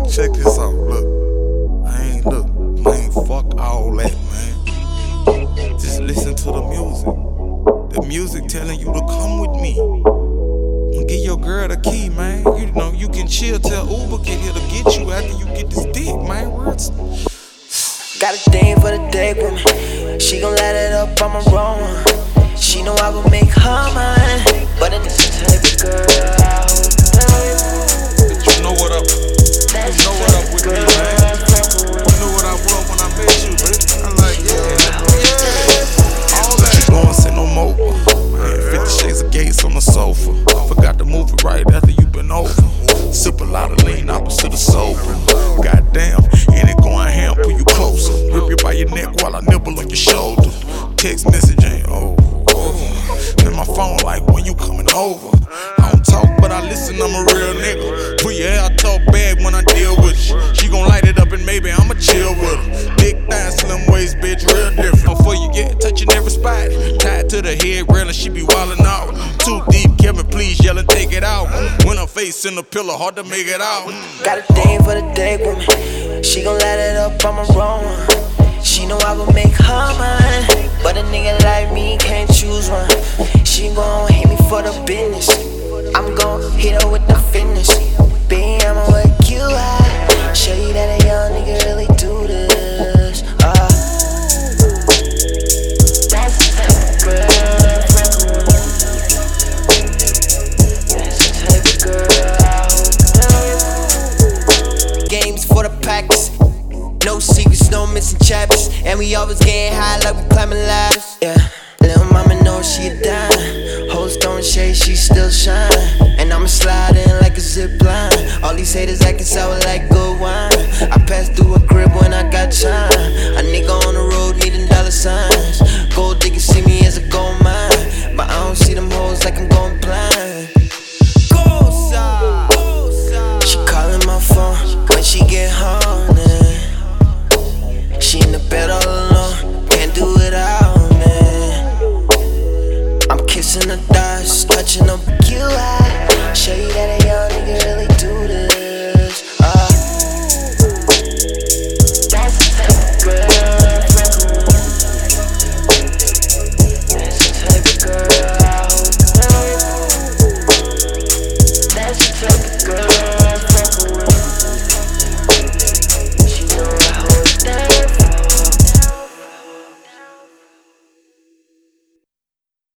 Check this out, look. Man, fuck all that, man. Just listen to the music. The music telling you to come with me. Give your girl the key, man. You know, you can chill till Uber get here to get you after you get this dick, man. Words. Got a thing for the day with me. She gon' light it up, I'm a wrong one. She know I will make her mine. But in this type of girl, I hope you know what up. You know what up with me, man. You know what I was when I met you, bitch. I'm like, yeah. All that. You gon' say no more. Man, 50 Shades of Gates on the sofa. Forgot to move it right after you been over. Sip a lot of lean, opposite of sober. Goddamn, and it going ham, pull you closer. Rip you by your neck while I nibble on your shoulder. Text message ain't over. And my phone like, when you coming over? I don't talk, but I listen, I'm a real nigga. Put your hair talk bad when I deal with you. She gon' light it up and maybe I'ma chill with her. Big thigh, slim waist, bitch, real different. Before you get touching every spot, tied to the head rail and she be wildin' out. Too deep, Kevin, please yell and take it out. When her face in the pillow, hard to make it out. got a thing for the day with me. She gon' light it up, I'm a wrong one. She know I will make her mine. But a nigga like me can't choose one. She gon' hit me for the business. I'm gon' hit her with the fitness. Baby, I'ma work you out. Show you that a young nigga really do this. That's the type of girl I fuck with. That's the type of girl I hope. Games for the packers. No secrets, no missing chapters. And we always getting high like we climbing ladders. Yeah, little mama know she a dime. Hoes don't shade, she still shine. And I'ma slide in like a zip line. All these haters acting sour like good wine. I pass through